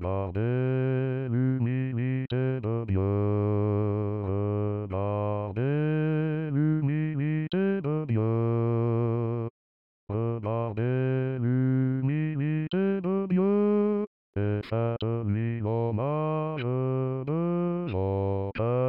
Regardez l'humilité de Dieu. Regardez l'humilité de Dieu. Regardez l'humilité de Dieu. Et faites-lui l'hommage de l'autel.